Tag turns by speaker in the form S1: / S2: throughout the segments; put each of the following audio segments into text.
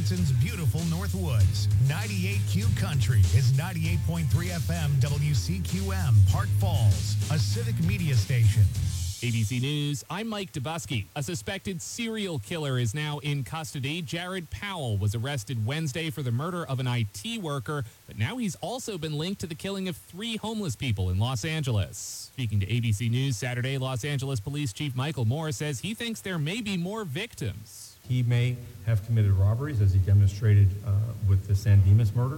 S1: Wisconsin's beautiful Northwoods. 98Q Country is 98.3 FM WCQM, Park Falls, a civic media station.
S2: ABC News, I'm Mike Dubusky. A suspected serial killer is now in custody. Jared Powell was arrested Wednesday for the murder of an IT worker, but now he's also been linked to the killing of 3 homeless people in Los Angeles. Speaking to ABC News Saturday, Los Angeles Police Chief Michael Moore says he thinks there may be more victims.
S3: He may have committed robberies, as he demonstrated with the San Dimas murder.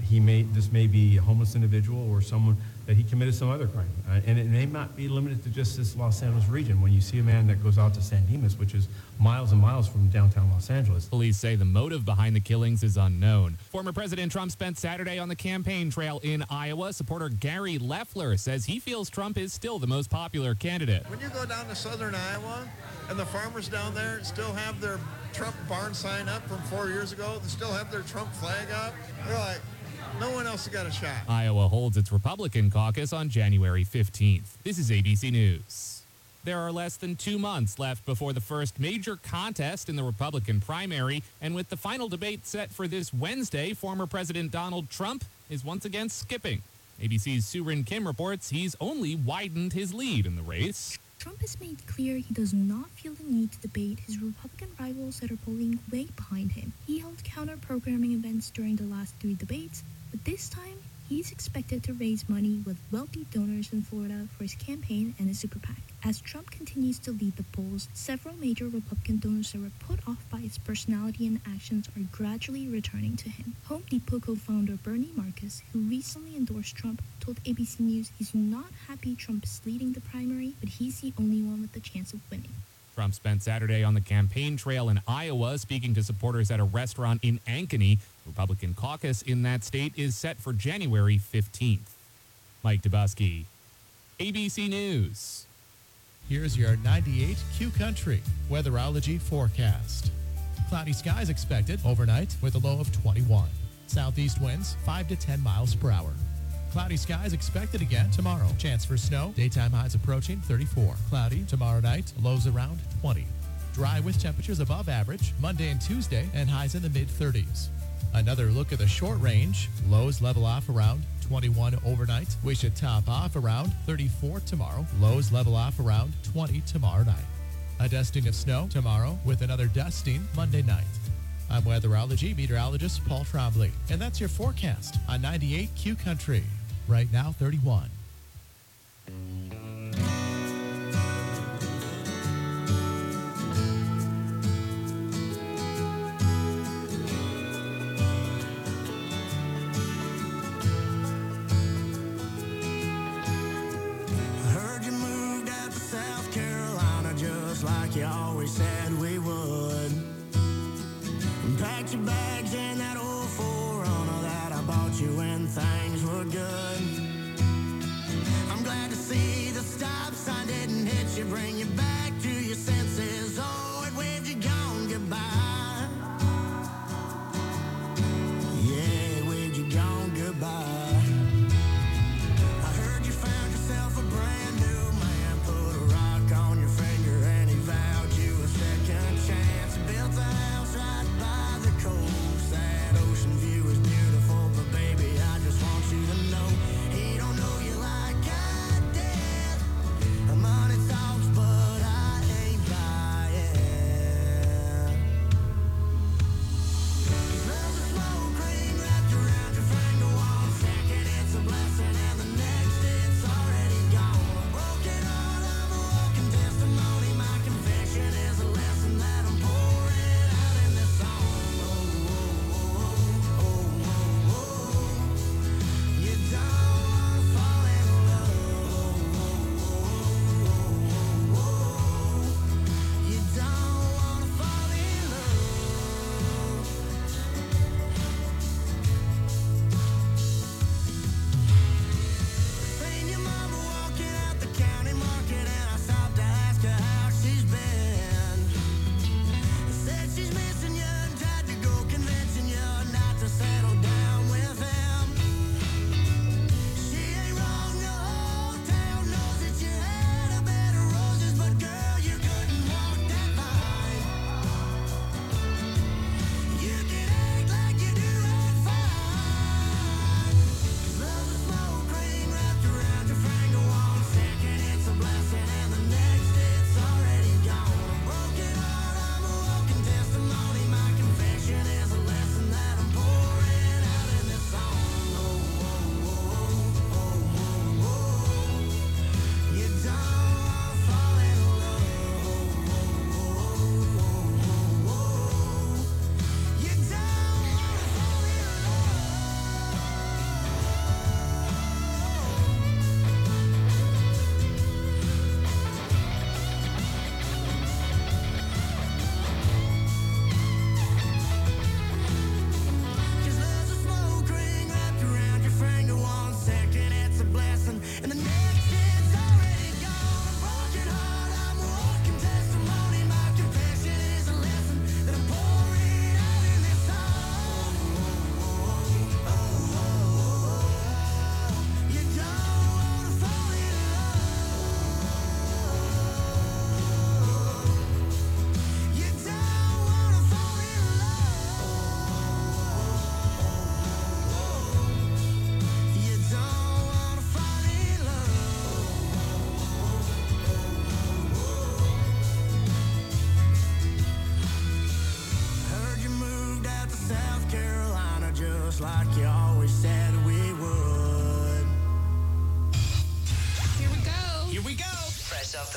S3: This may be a homeless individual or someone that he committed some other crime. And it may not be limited to just this Los Angeles region. When you see a man that goes out to San Dimas, which is miles and miles from downtown Los Angeles.
S2: Police say the motive behind the killings is unknown. Former President Trump spent Saturday on the campaign trail in Iowa. Supporter Gary Leffler says he feels Trump is still the most popular candidate.
S4: When you go down to southern Iowa and the farmers down there still have their Trump barn sign up from 4 years ago, they still have their Trump flag up, they're like, no one else has got a shot.
S2: Iowa holds its Republican caucus on January 15th. This is ABC News. There are less than 2 months left before the first major contest in the Republican primary, and with the final debate set for this Wednesday, former President Donald Trump is once again skipping. ABC's Surin Kim reports he's only widened his lead in the race.
S5: Trump has made clear he does not feel the need to debate his Republican rivals that are polling way behind him. He held counter-programming events during the last 3 debates, but this time, he's expected to raise money with wealthy donors in Florida for his campaign and his super PAC. As Trump continues to lead the polls, several major Republican donors that were put off by his personality and actions are gradually returning to him. Home Depot co-founder Bernie Marcus, who recently endorsed Trump, told ABC News he's not happy Trump is leading the primary, but he's the only one with the chance of winning.
S2: Trump spent Saturday on the campaign trail in Iowa, speaking to supporters at a restaurant in Ankeny. The Republican caucus in that state is set for January 15th. Mike Dubusky, ABC News.
S6: Here's your 98Q Country weatherology forecast. Cloudy skies expected overnight with a low of 21. Southeast winds 5 to 10 miles per hour. Cloudy skies expected again tomorrow. Chance for snow. Daytime highs approaching 34. Cloudy tomorrow night. Lows around 20. Dry with temperatures above average Monday and Tuesday and highs in the mid-30s. Another look at the short range. Lows level off around 21 overnight. We should top off around 34 tomorrow. Lows level off around 20 tomorrow night. A dusting of snow tomorrow with another dusting Monday night. I'm weatherology meteorologist Paul Trombley, and that's your forecast on 98Q Country. Right now, 31.
S7: Like you always said we would. Packed your bags in that old 4Runner that I bought you when things were good. I'm glad to see the stop sign didn't hit you, bring you back to your senses. Oh, it waved you gone goodbye. Yeah, waved you gone goodbye. I heard you found yourself a brand new man, put a rock on your finger and he vowed you a second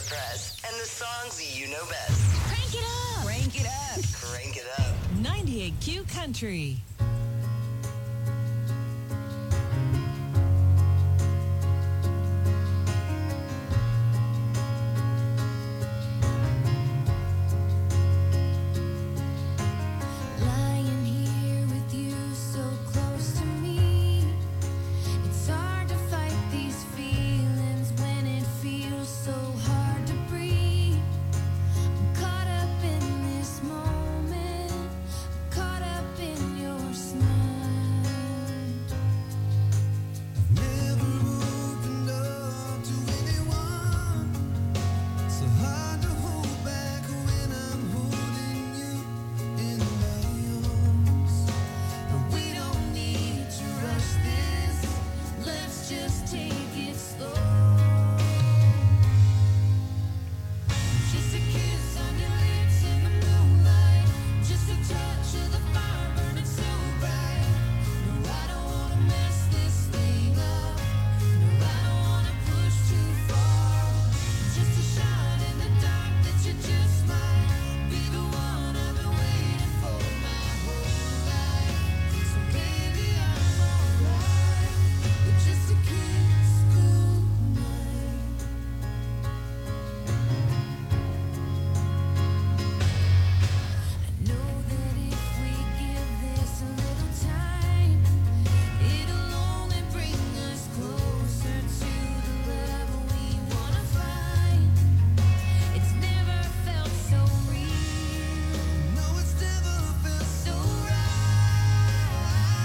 S8: the press and the songs you know best.
S9: Crank it up.
S8: Crank it up. Crank it up.
S9: 98Q Country.
S10: Lying here with you so close to me, it's hard to fight these feelings when it feels so hard to breathe. I'm caught up in this moment, caught up in your smile.
S7: I've never opened up to anyone. So hard to hold back when I'm holding you in my arms.
S10: But we don't need to rush this, let's just take it slow. Just a kiss on your lips in the moonlight, just a touch of the fire burning so bright. No, I don't wanna mess this thing up, no, I don't wanna push too far. Just a shot in the dark that you just might be the one I've been waiting for my whole life. So baby, I'm alright with just a kiss goodnight. I know that if we give this a little time, it'll only bring us closer to the level we wanna find. It's never felt so real,
S7: No, it's never felt
S10: so right.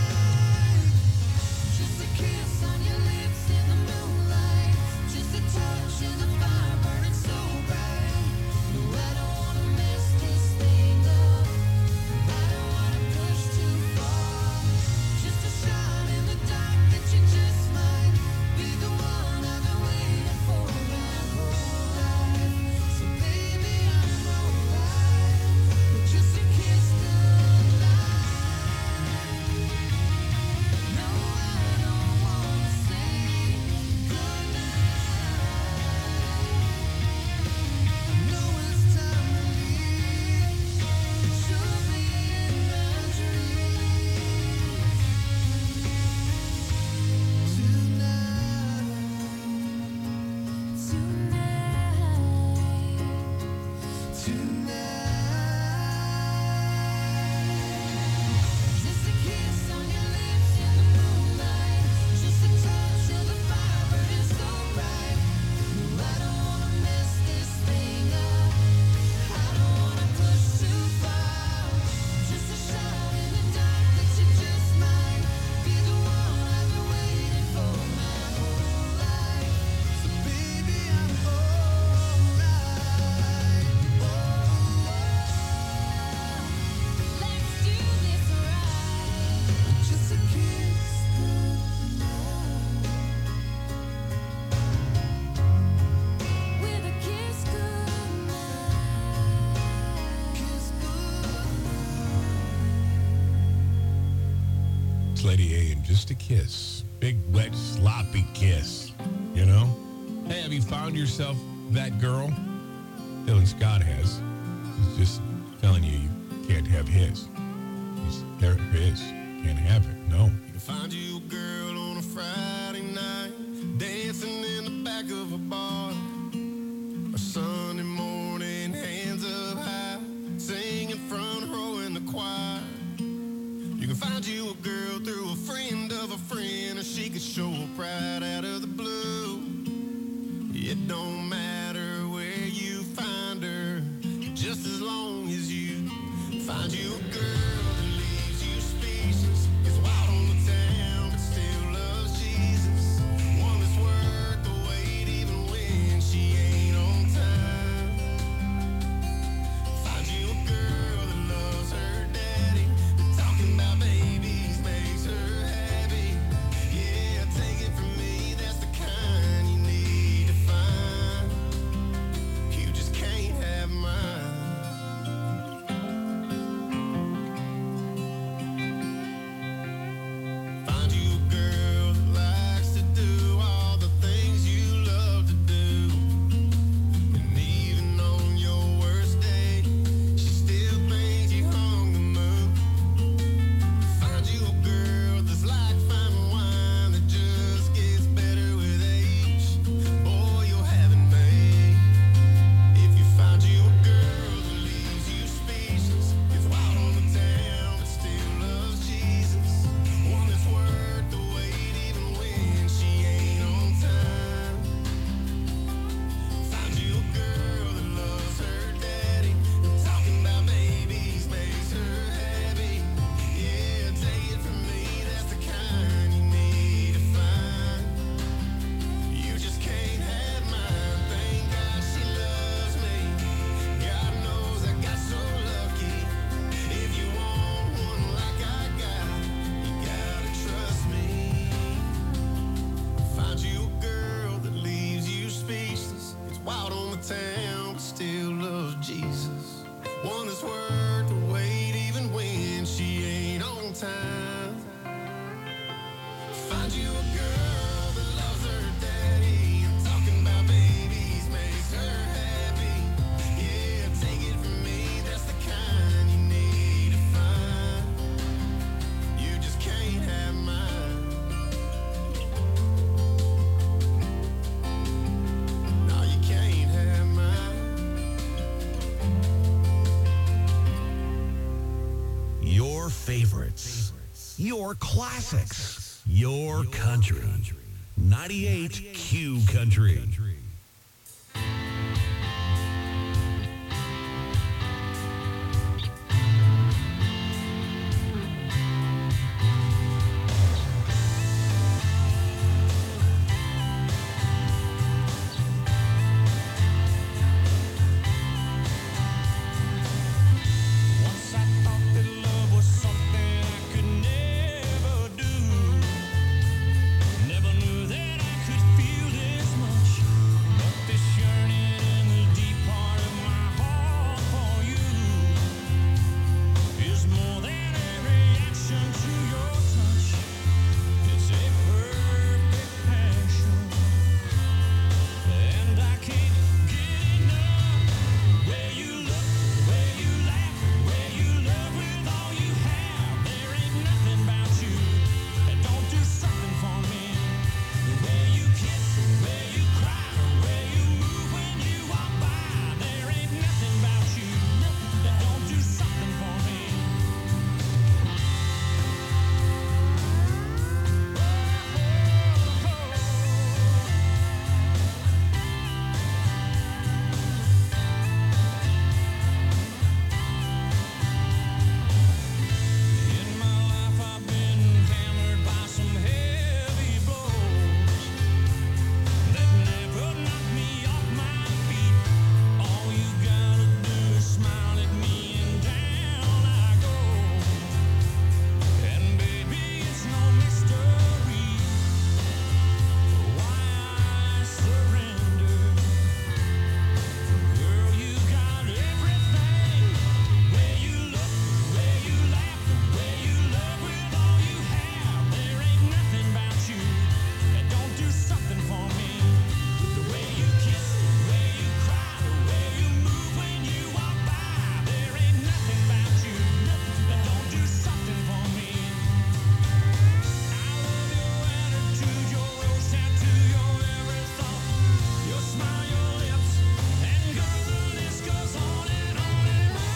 S10: Just a kiss on your lips in the moonlight, just a touch of the fire burning so bright. No, I don't wanna mess this thing up, I don't wanna push too far. Just a shot in the dark that you just might be the one I've been waiting for my whole life. So baby, I'm alright with just a kiss goodnight. No, I don't wanna say goodnight.
S7: No, it's time to leave
S10: Should be in my dreams. Just a kiss on your lips in the moonlight, just a touch of the fire burning so bright. No, I don't wanna mess this thing up, I don't wanna push too far. Just a shot in the dark that you just might be the one I've been waiting for my whole life. So baby, I'm alright. Let's do this right. Just a kiss goodnight. With a kiss goodnight. Kiss
S11: It's Lady A and Just a Kiss. Big, wet, sloppy kiss. You know? Hey, have you found yourself that girl? Dylan Scott has. He's just telling you can't have his. They're his. Can't have it. No.
S7: You can find you a girl on a Friday night, dancing in the back of a bar. A Sunday morning, hands up high, singing front row in the choir. You can find you a girl through a friend of a friend, or she could show up right out of the blue. It don't matter where you find her, just as long as you find you a girl that leaves you speechless, is wild on the town but still loves Jesus. One that's worth the wait even when she ain't on time. Find you a girl that loves her daddy, that talking about babies makes her happy. Yeah, take it
S1: your classics, your country. 98 Q Country.
S10: Once I thought that love was something I could never do. Never knew that I could feel this much. But this yearning in the deep part of my heart for you is more than a reaction to your touch. It's a perfect passion, and I can't get enough. Where you look, where you laugh, where you love with all you have. There ain't nothing about you that don't do something for me. Where you kiss, where you cry, where you move when you walk by. There ain't nothing about you that don't do something for me. In my life I've been hammered by some heavy blows that never knocked me off my feet. All you gotta do is smile at me and down I go. And baby, it's no mystery why I surrender. Girl, you got everything. Where you look, where you laugh, where you love with all you have. There ain't nothing about you that don't do something for me. The way you kiss, the way you cry, the way you move when you walk by. There ain't nothing about you that don't do something for me. I love your attitude, your rose tattoo, your every thought, your smile, your lips, and girl, the list goes on and on and on.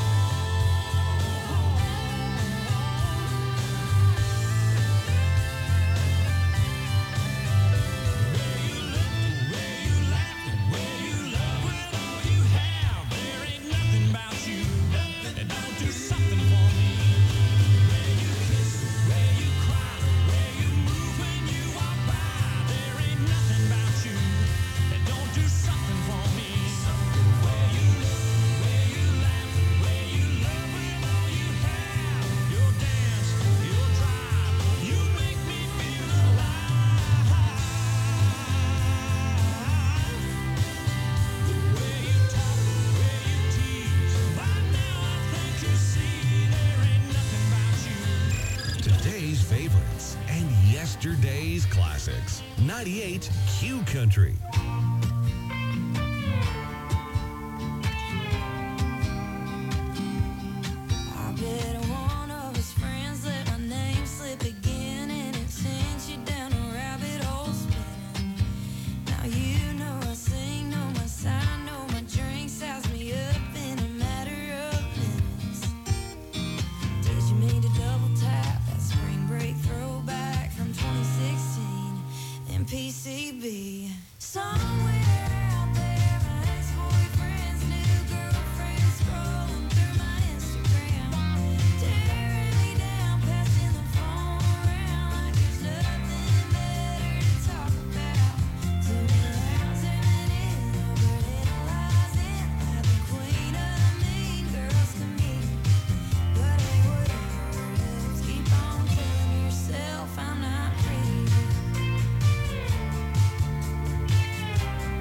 S10: Where you look, where you laugh, where you love with all you have. There ain't nothing about you that don't do something for me. Where you kiss, where you cry, where you move when you walk by. There ain't nothing about you that don't do something for me. Where you look, where you laugh, where you love with all you have. Your dance, your drive, you make me feel alive. The way you talk, the way you tease. By now I think you see there ain't nothing about you.
S1: Today's favorites and yesterday's classics. 98 Q Country.
S10: I bet one of his friends let my name slip again, and it sends you down a rabbit hole spinning. Now you know I sing, know my sign, know my drink, size me up in a matter of minutes. Teaching me to double tap that spring break throwback from 2016 and PCB. Somewhere out there, my ex-boyfriend's new girlfriend scrolling through my Instagram, tearing me down, passing the phone around like there's nothing better to talk about. To me, rounds and minutes, overanalyzing like the queen of the mean girls to me. But hey, whatever it is, keep on telling yourself I'm not pretty.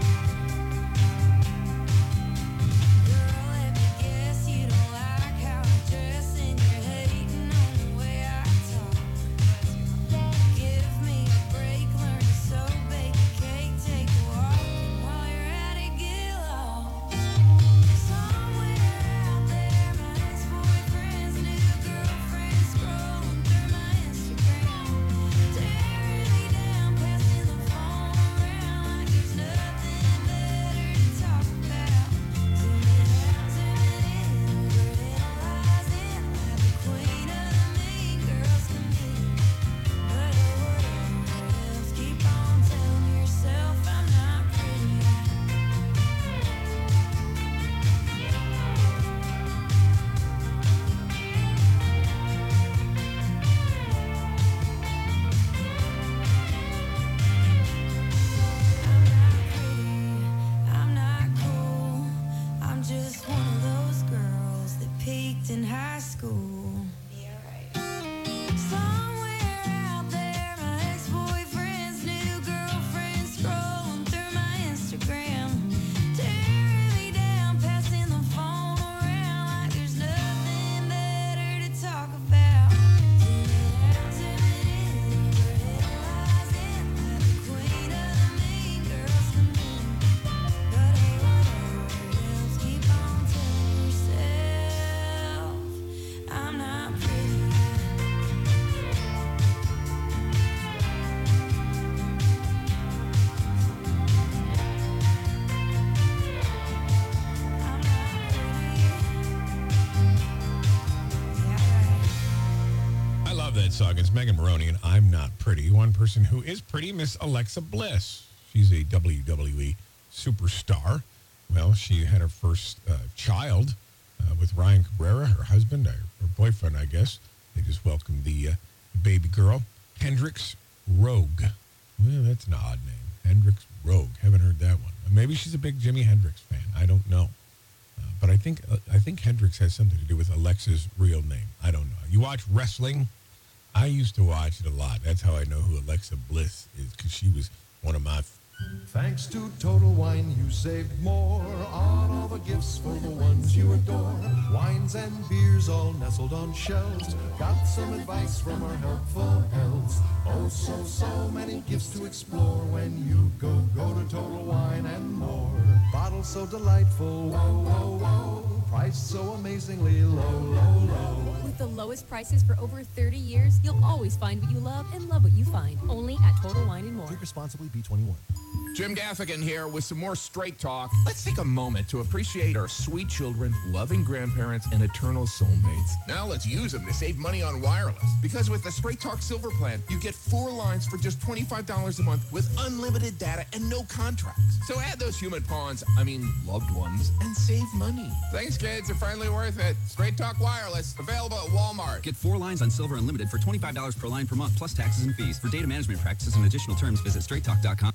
S11: song. It's Megan Maroney and I'm Not Pretty. One person who is pretty, Miss Alexa Bliss. She's a WWE superstar. Well, she had her first child with Ryan Cabrera, her husband, her boyfriend, I guess. They just welcomed the baby girl, Hendrix Rogue. Well, that's an odd name. Hendrix Rogue. Haven't heard that one. Maybe she's a big Jimi Hendrix fan. I don't know. But I think Hendrix has something to do with Alexa's real name. I don't know. You watch wrestling? I used to watch it a lot. That's how I know who Alexa Bliss is, because she was one of my...
S12: Thanks to Total Wine, you saved more on all the gifts for the ones you adore. Wines and beers all nestled on shelves. Got some advice from our helpful elves. Oh, so many gifts to explore when you go to Total Wine and more. Bottles so delightful, whoa, whoa, whoa. Price so amazingly low, low, low.
S13: With the lowest prices for over 30 years, you'll always find what you love and love what you find. Only at Total Wine and More.
S12: Drink responsibly, B21.
S14: Jim Gaffigan here with some more Straight Talk. Let's take a moment to appreciate our sweet children, loving grandparents, and eternal soulmates. Now let's use them to save money on wireless. Because with the Straight Talk Silver Plan, you get 4 lines for just $25 a month with unlimited data and no contracts. So add those human pawns, loved ones, and save money. Thanks, kids. They're finally worth it. Straight Talk Wireless, available at Walmart.
S15: Get 4 lines on Silver Unlimited for $25 per line per month, plus taxes and fees. For data management practices and additional terms, visit straighttalk.com.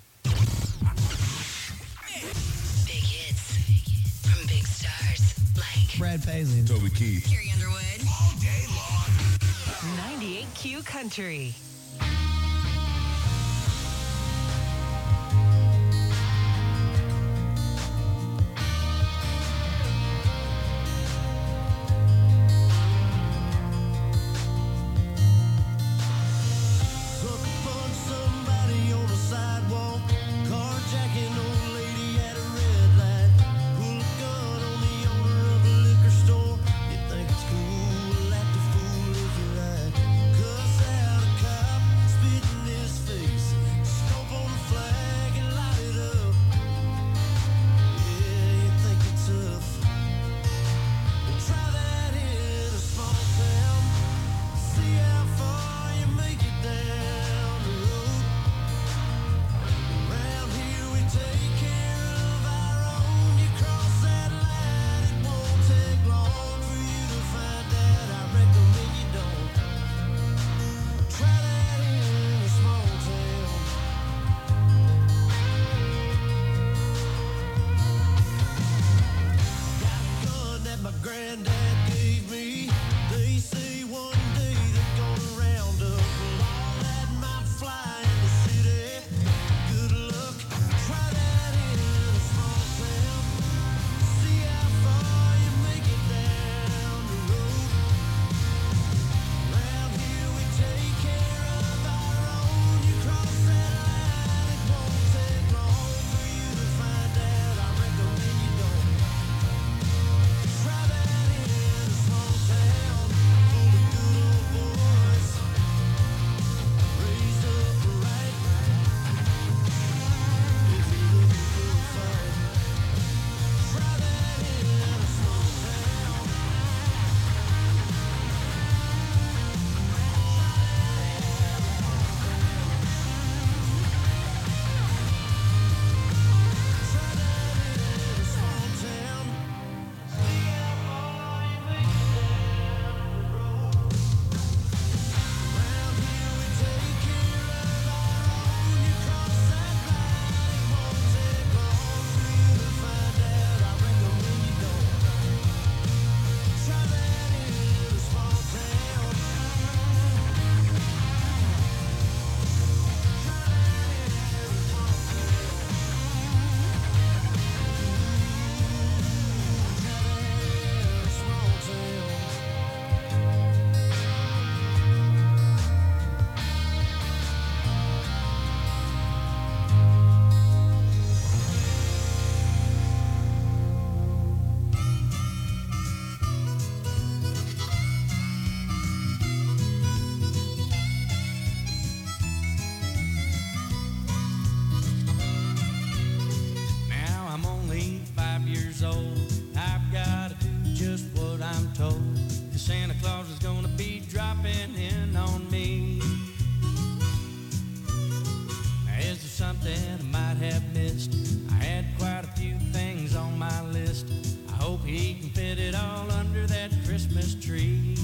S16: Big hits from big stars like
S17: Brad Paisley,
S11: Toby Keith,
S16: Carrie Underwood.
S14: All day long.
S9: 98Q Country.
S7: Think it's cool, act a fool if you like. Cuss out a cop.
S17: something I might have missed. I had quite a few things on my list. I hope he can fit it all under that Christmas tree.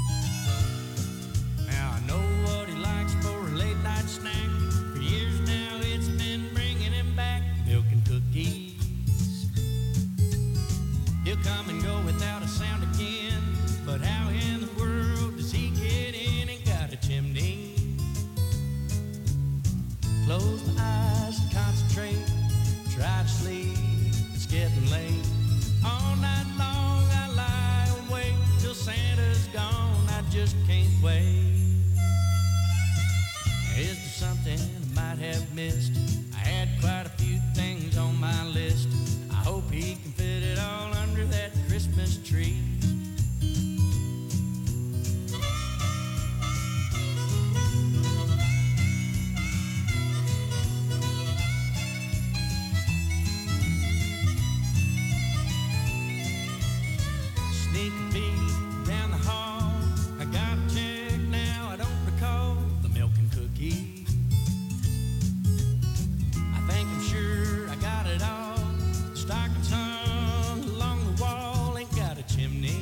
S17: Now I know what he likes for a late night snack. For years now it's been bringing him back milk and cookies. He'll come and go without a sound again, but how in the world does he get in and got a chimney? Close my eyes and concentrate, try to sleep, it's getting late. All night long I lie awake till Santa's gone, I just can't wait. Is there something I might have missed? I had quite a few things on my list. I hope he can fit it all under that Christmas tree. Sneak a peek down the hall, I gotta check now, I don't recall the milk and cookie. I think I'm sure I got it all. Stockings hung along the wall, ain't got a chimney.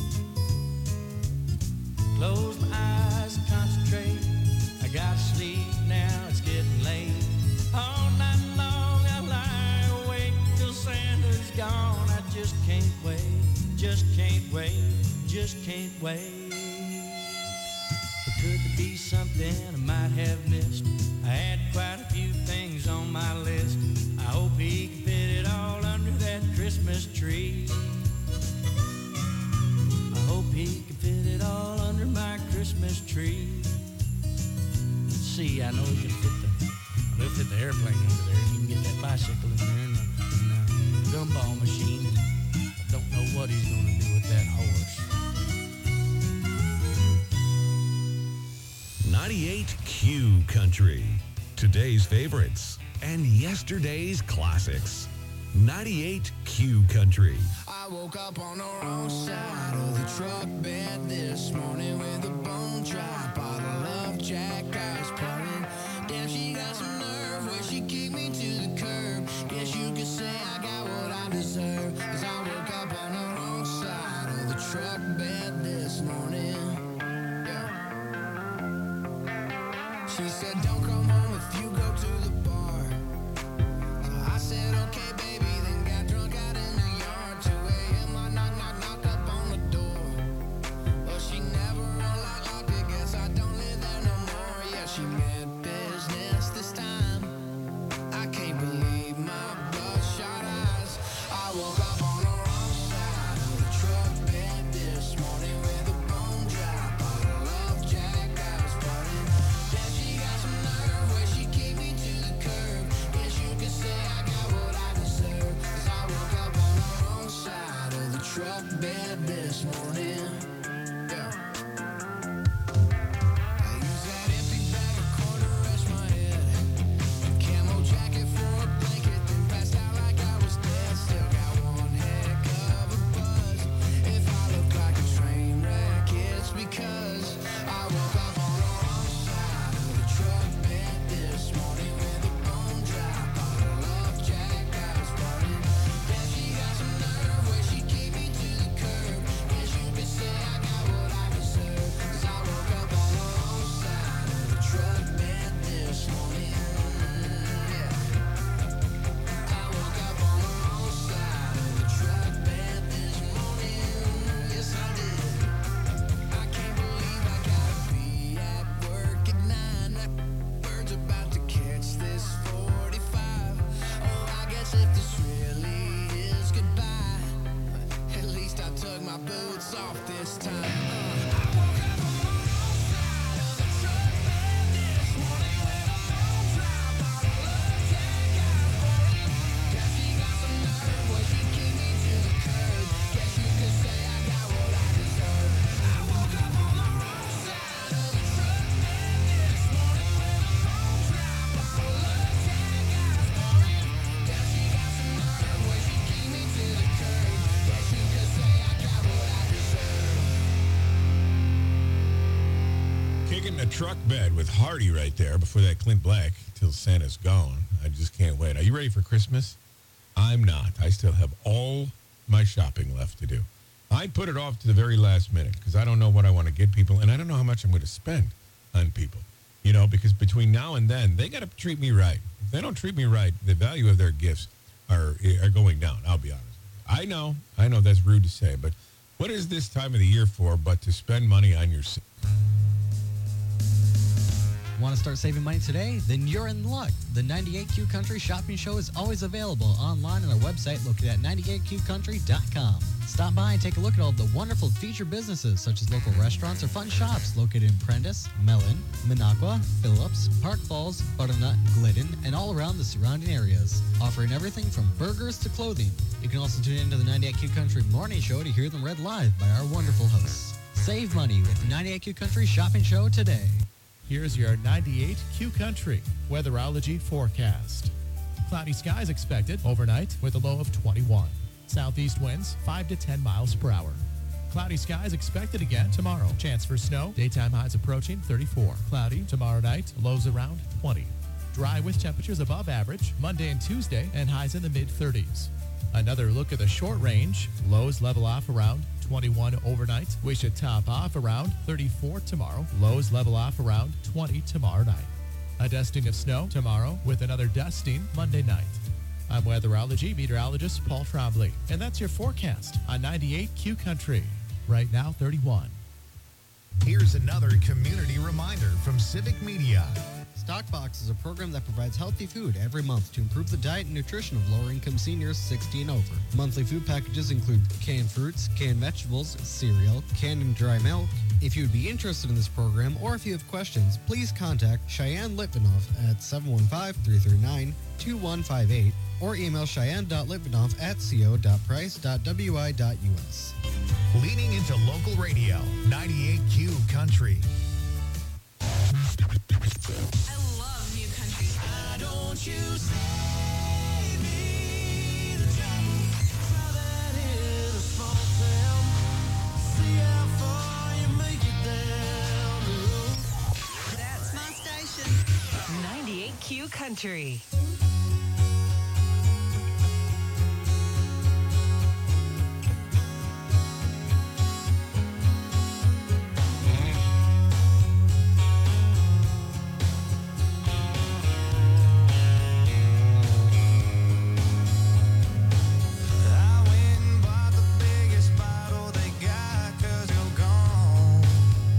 S17: Close my eyes and concentrate, I gotta sleep now, it's getting late. All night long I lie awake till Santa's gone, I just can't wait, just can't wait, just can't wait. But could there be something I might have missed? I had quite a few things on my list. I hope he can fit it all under that Christmas tree. I hope he can fit it all under my Christmas tree. Let's see, I know he can fit the airplane under there. He can get that bicycle in there and the gumball machine. I don't know what he's going to do with that horse.
S18: 98Q Country. Today's favorites and yesterday's classics. 98Q Country.
S7: I woke up on the wrong side of the truck bed this morning with a bone dry bottle of Jack Ice pouring. Damn, she got some nerve where she kicked me to the curb. Guess you could say I got what I deserve, 'cause I woke up on the wrong side of the truck bed this morning. Yeah. She said, don't come home if you go to the bar. So I said, okay, baby, then got drunk out in the yard. 2 a.m. I knock up on the door. Well, she never unlocked it, guess I don't live there no more. Yeah, she meant business this time. I can't believe my bloodshot eyes. I woke up on the wrong side of the truck bed this morning with a bone dry bottle of Jack Ice pouring. Then she got some
S11: truck bed with Hardy right there before that Clint Black till Santa's gone. I just can't wait. Are you ready for Christmas? I'm not. I still have all my shopping left to do. I put it off to the very last minute because I don't know what I want to get people, and I don't know how much I'm going to spend on people. You know, because between now and then, they got to treat me right. If they don't treat me right, the value of their gifts are going down, I'll be honest. I know that's rude to say, but what is this time of the year for but to spend money on yourself?
S19: Want to start saving money today? Then you're in luck. The 98Q Country Shopping Show is always available online on our website located at 98QCountry.com. Stop by and take a look at all the wonderful featured businesses such as local restaurants or fun shops located in Prentice, Mellon, Minocqua, Phillips, Park Falls, Butternut, Glidden, and all around the surrounding areas, offering everything from burgers to clothing. You can also tune into the 98Q Country Morning Show to hear them read live by our wonderful hosts. Save money with the 98Q Country Shopping Show today.
S6: Here's your 98Q Country weatherology forecast. Cloudy skies expected overnight with a low of 21. Southeast winds 5 to 10 miles per hour. Cloudy skies expected again tomorrow. Chance for snow. Daytime highs approaching 34. Cloudy tomorrow night. Lows around 20. Dry with temperatures above average Monday and Tuesday and highs in the mid-30s. Another look at the short range. Lows level off around 21 overnight. We should top off around 34 tomorrow. Lows level off around 20 tomorrow night. A dusting of snow tomorrow with another dusting Monday night. I'm weatherology meteorologist Paul Trombley, and that's your forecast on 98Q Country. Right now, 31.
S1: Here's another community reminder from Civic Media.
S19: Stockbox is a program that provides healthy food every month to improve the diet and nutrition of lower-income seniors 60 and over. Monthly food packages include canned fruits, canned vegetables, cereal, canned and dry milk. If you would be interested in this program or if you have questions, please contact Cheyenne Litvinoff at 715-339-2158 or email cheyenne.litvinoff@co.price.wi.us.
S1: Leaning into local radio, 98Q Country.
S9: I love new country.
S10: Why don't you save me the trouble? Try that in a small town. See how far you make it down the road.
S9: That's my station. 98Q Country.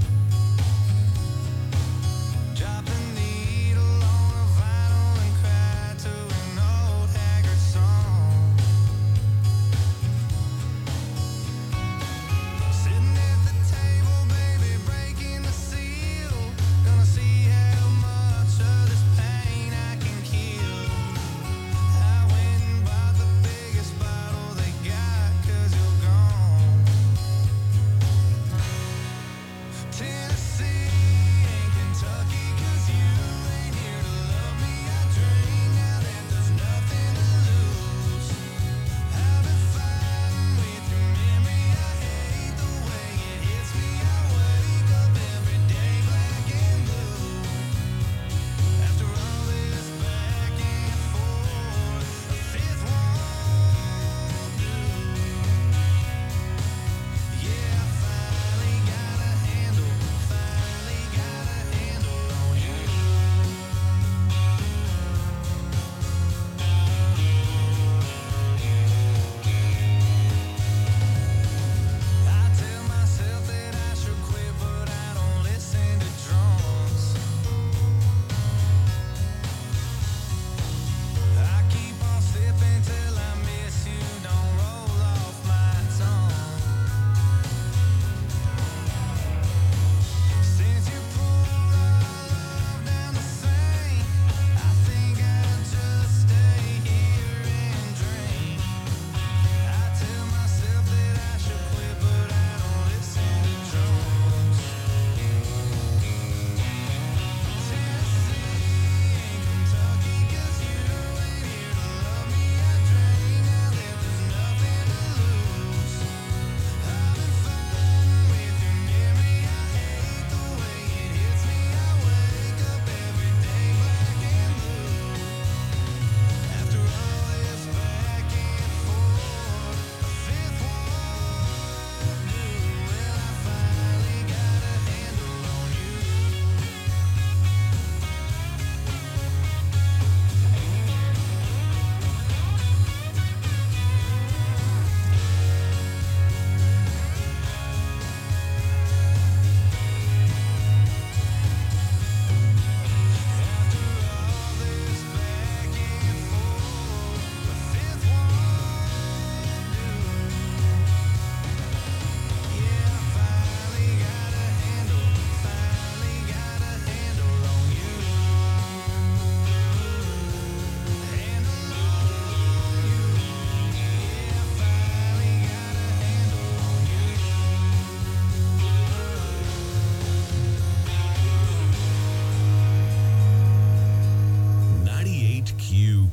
S10: Dropping needle on a vinyl and crack.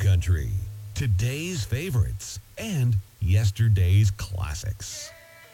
S18: Country. Today's favorites and yesterday's classics.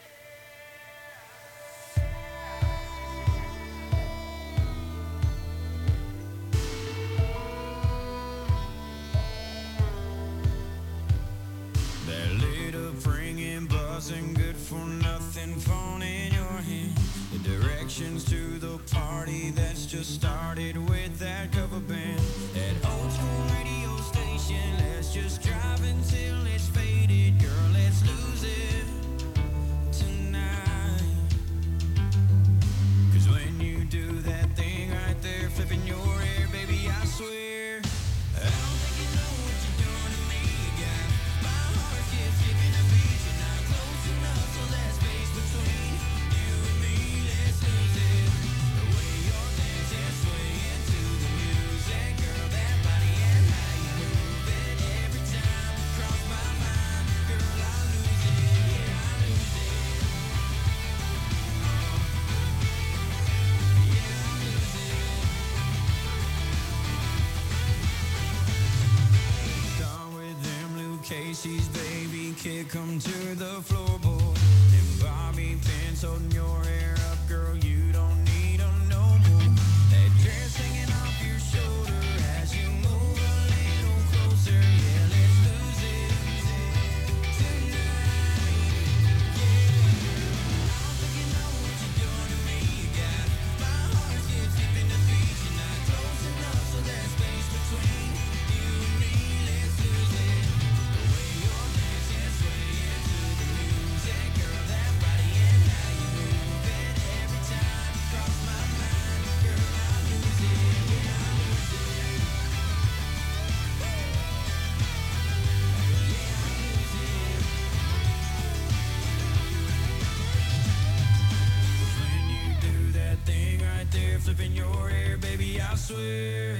S20: That little ringing, buzzing, good for nothing phone in your hand. The directions to the party that's just started with that cover band. That old school radio station, let's just drive until it's faded. Girl, let's lose it tonight. 'Cause when you do that thing right there, flipping your hair, baby, I swear, I don't think you know what you're doing to me. Got my heart keeps skipping a beat. You're not close enough, so that space between you and me, let's lose it. The way you're dancing, swaying to the music, girl, that body and how you move it every time you cross my mind, girl, I lose it, yeah, I lose it. Start with them Luke Casey's, baby, kick 'em to the floorboard. Them bobby pins holding your hair up, girl, you don't need 'em no more. That dress hanging off your shoulder as you move a little closer, yeah, let's lose it tonight, yeah. I don't think you know what you're doing to me. You got my heart keeps skipping the beat. You're not close enough, so that space between you and me, let's lose it. The way you're dancing, swaying to the music, girl, that body and how you move it every time you cross my mind, girl, I lose it, yeah, I lose it. When you do that thing right there, flipping your hair, baby, I swear.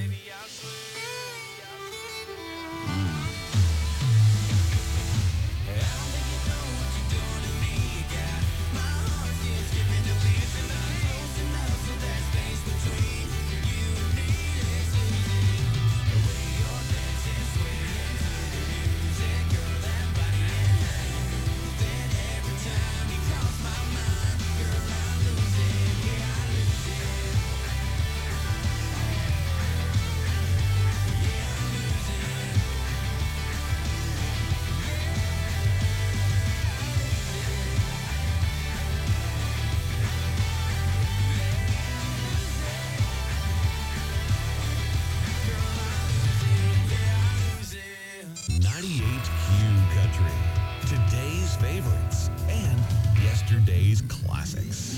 S18: Today's favorites and yesterday's classics.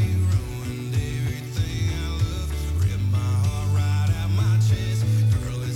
S20: Girl,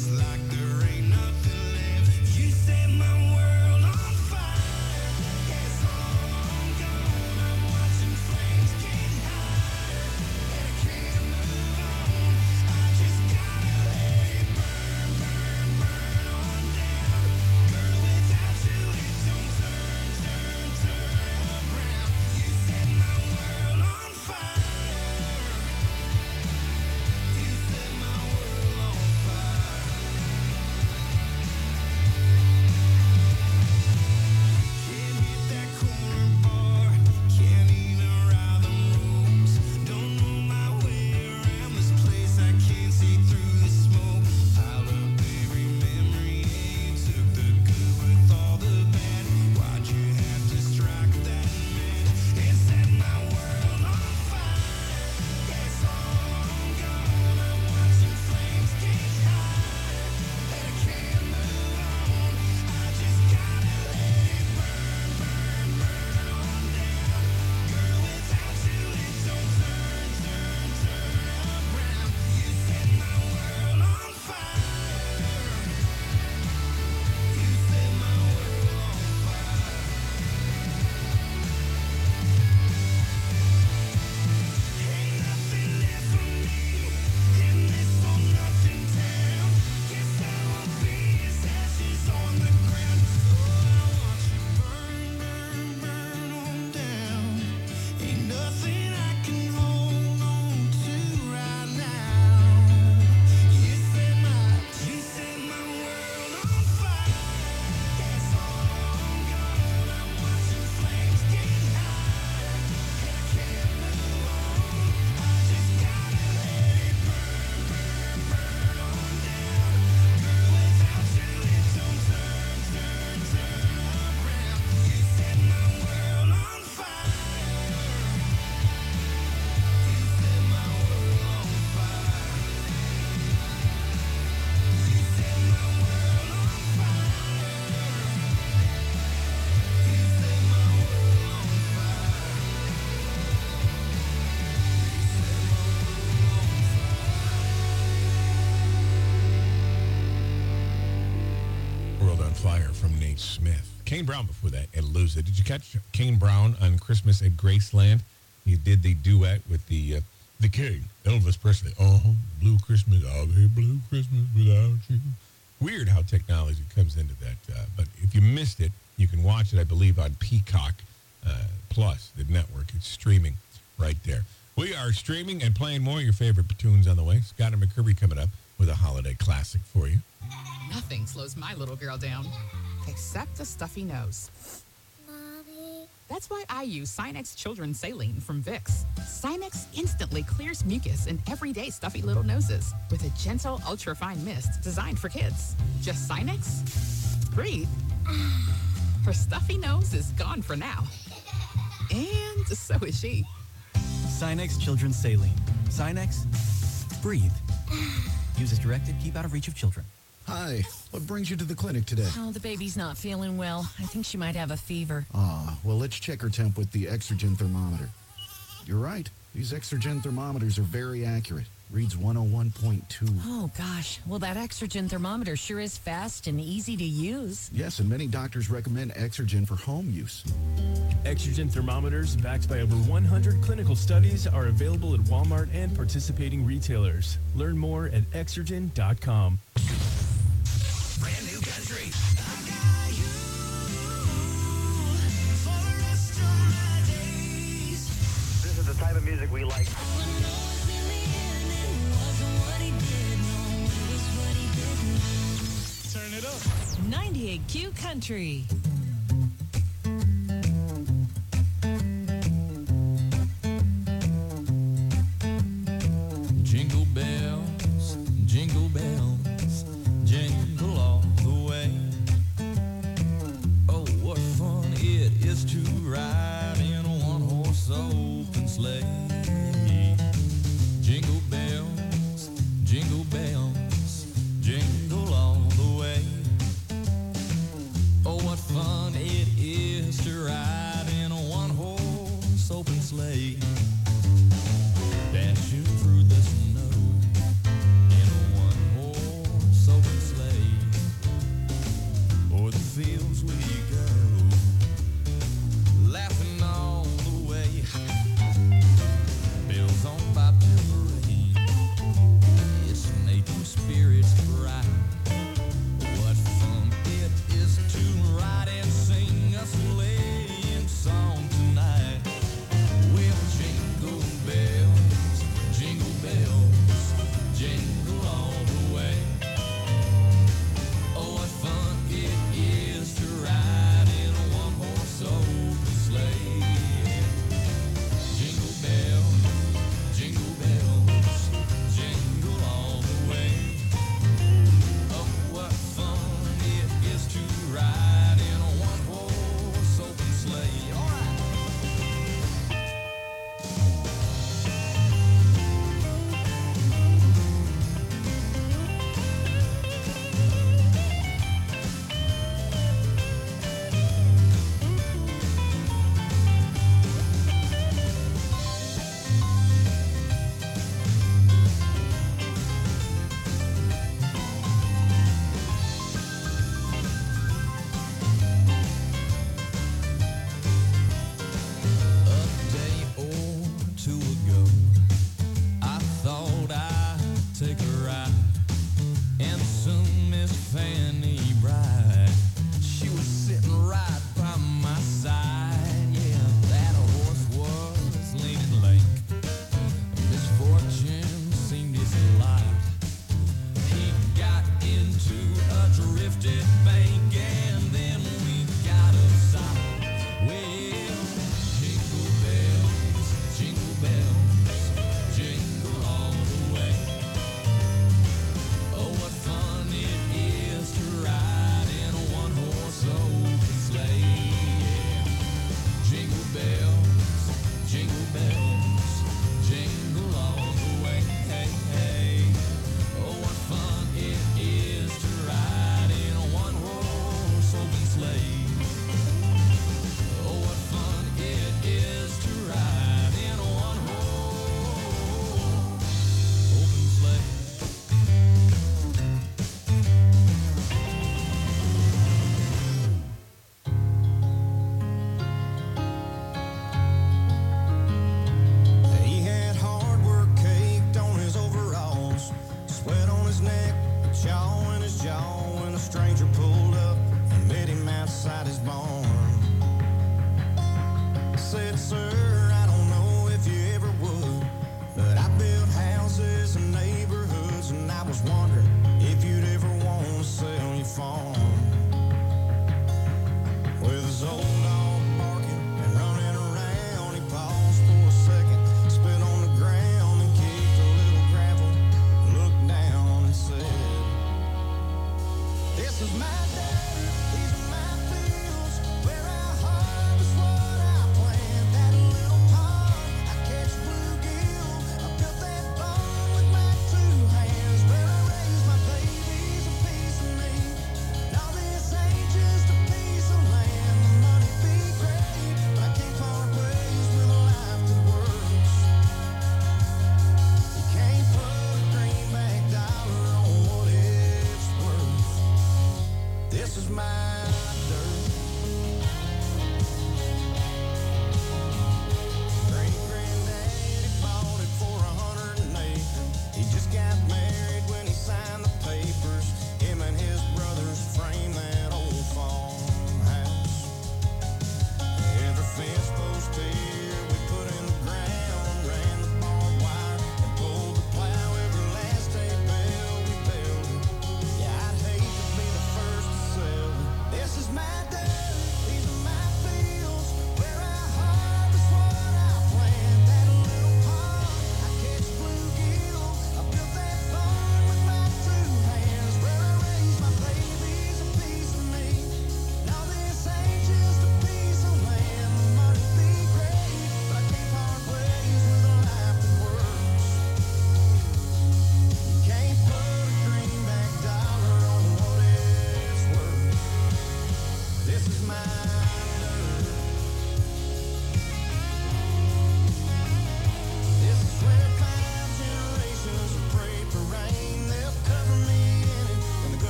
S11: Fire from Nate Smith. Kane Brown before that, and Lose It. Did you catch Kane Brown on Christmas at Graceland? He did the duet with the King, Elvis Presley. Oh, Blue Christmas, I'll be Blue Christmas without you. Weird how technology comes into that. But if you missed it, you can watch it, I believe, on Peacock Plus, the network. It's streaming right there. We are streaming and playing more of your favorite tunes on the way. Scott and McCurry coming up with a holiday classic for you.
S21: Nothing slows my little girl down, except a stuffy nose.
S10: Mommy.
S21: That's why I use Sinex Children's Saline from Vicks. Sinex instantly clears mucus in everyday stuffy little noses with a gentle, ultra-fine mist designed for kids. Just Sinex? Breathe. Her stuffy nose is gone for now. And so is she.
S22: Sinex Children's Saline. Sinex, breathe. Use as directed, keep out of reach of children.
S23: Hi, what brings you to the clinic today?
S24: Oh, the baby's not feeling well. I think she might have a fever.
S23: Well, let's check her temp with the Exergen thermometer. You're right. These Exergen thermometers are very accurate. Reads 101.2.
S24: Oh, gosh. Well, that Exergen thermometer sure is fast and easy to use.
S23: Yes, and many doctors recommend Exergen for home use.
S25: Exergen thermometers, backed by over 100 clinical studies, are available at Walmart and participating retailers. Learn more at Exergen.com.
S10: Brand new country.
S26: This is the type of music we like.
S10: Turn it up.
S9: 98Q Country.
S17: Jingle bells, jingle bells, jingle all the way. Oh, what fun it is to ride in a one-horse open sleigh. Jingle bells, jingle bells, jingle all the way. Oh, what fun it is to ride in a one-horse open sleigh. Dashing through the snow in a one-horse open sleigh. O'er the fields we go, laughing all the way. Bells on bobtail ring, it's making spirits bright. What fun it is to ride and sing a sleighing song tonight. We'll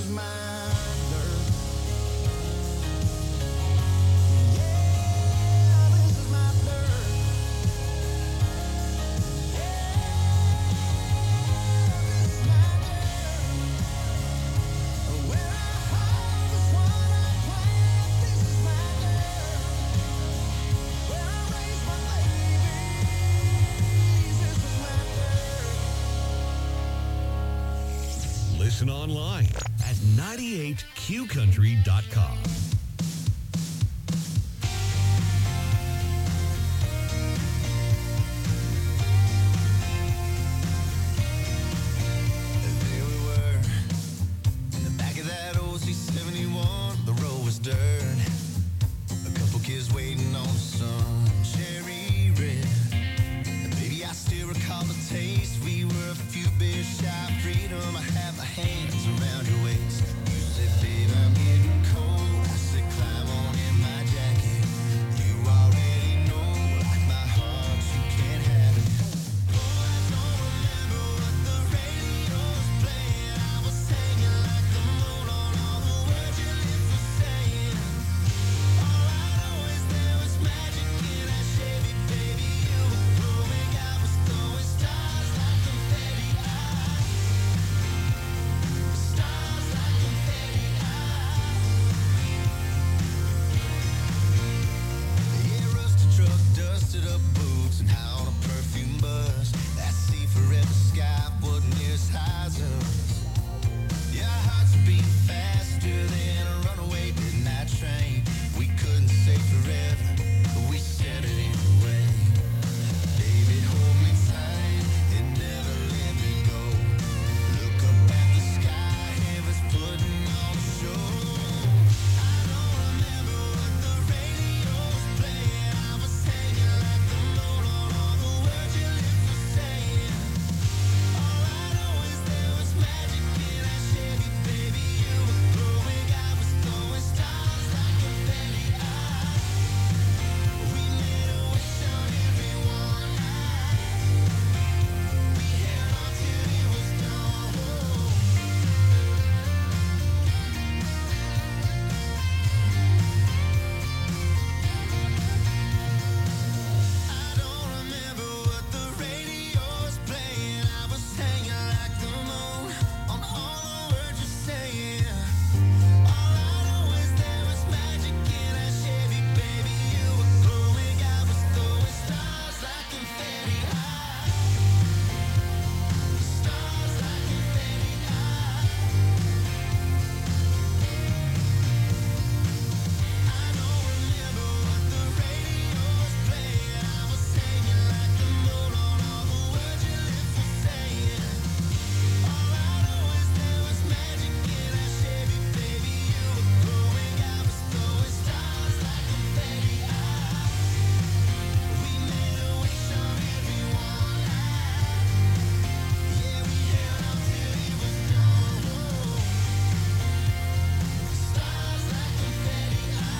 S7: is my dirt.
S18: Listen online at 98qcountry.com.
S7: There we were, in the back of that old C-71, the road was dirt. A couple kids waiting on the sun, cherry red. And baby, I still recall the taste. We were a few beers shy of freedom. I had my hands around your waist. You said, babe, I'm getting cold. I said, climb on in my jacket. You already know, like my heart, you can't have it. Oh, I don't remember what the radio was playing. I was hanging like the moon on all the words your lips were saying. All I know is there was magic in that Chevy, baby. You were glowing, I was throwing stars like confetti. Stars like confetti. Yeah, rusted truck, dusted up boots, and high on a perfume bus. That sea forever sky wasn't near as high as us. Yeah, our hearts beat faster than a runaway midnight train. We couldn't say forever, but we said it anyway. Baby, hold me tight and never let me go. Look up at the sky, heaven's putting on a show. I don't remember what the radio was playing. I was hanging like the moon on all the words your lips were saying. All I know is there was magic in that Chevy, baby. You were glowing, I was throwing stars like confetti. We made a wish on everyone. We held on till it was gone. I don't remember what the radio was playing. I was hanging like the moon on all the words you're saying. All I know is there was magic in that Chevy, baby. You were glowing, I was throwing stars like confetti. Stars like confetti. I don't remember what the radio was playing. I was hanging like the moon on all the words your lips were saying. All I know is there was magic in that Chevy, baby. You were glowing, I was throwing stars like confetti. We made a wish on everyone. Yeah, we held on till it was gone. Stars like confetti.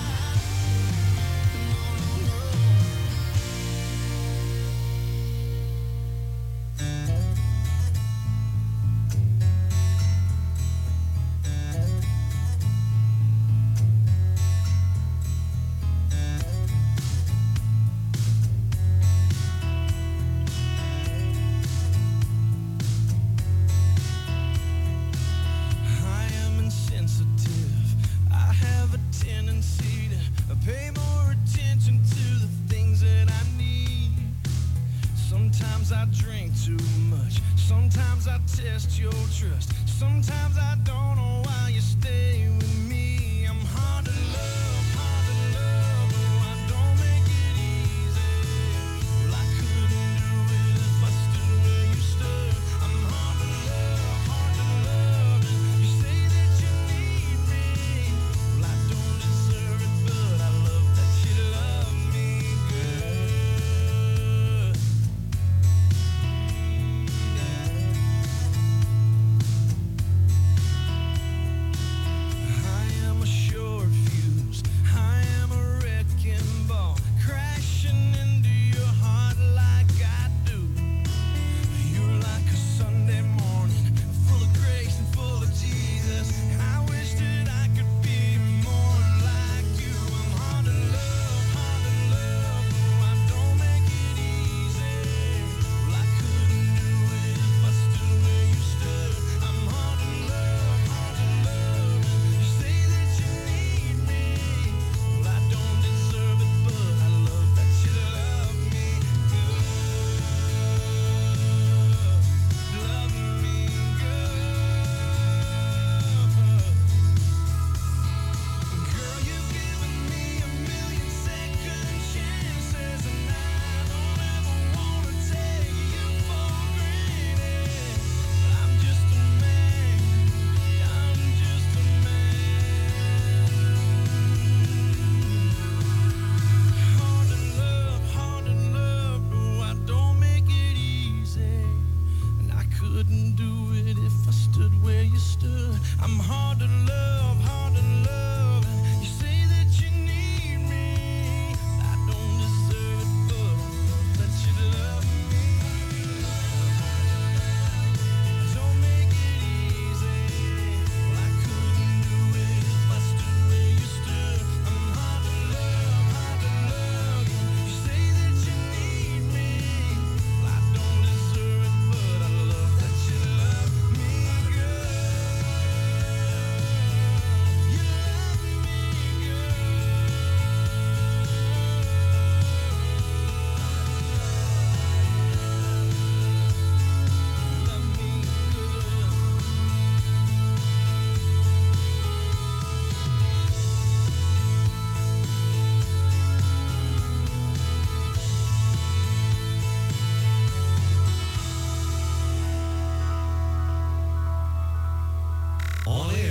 S7: I am insensitive. I have a tendency to pay more attention to the things that I need. Sometimes I drink too much. Sometimes I test your trust. Sometimes I don't know why you stay with me. I'm hard to love, oh, I don't make it easy. Well, I couldn't do it if I stood where you stood. I'm hard to love. You say that you need me. Well, I don't deserve it, but I love that you love me good.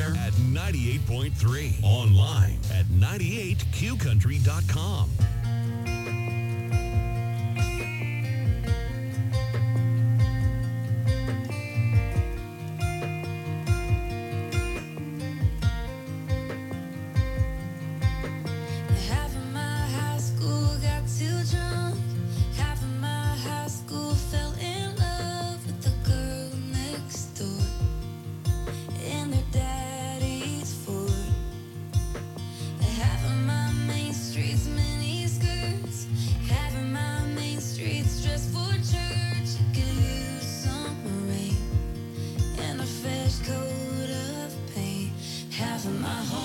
S18: air at 98.3. Online at 98QCountry.com.
S10: Half of my high school got too drunk. Half of my high school fell in love with the girl next door in their daddy's Ford. Half of my main street's mini skirts. Half of my main street's dressed for church. You could use some rain and a fresh coat of paint. Half of my home